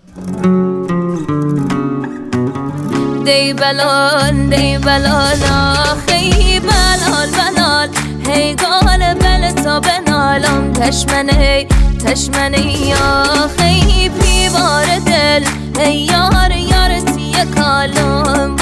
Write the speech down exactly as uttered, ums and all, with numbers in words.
دی بلال دی بلال آخی بلال بلال هی گال بل تا بنالم تشمنه تشمنه آخی پیوار دل هی یار یار سی کالم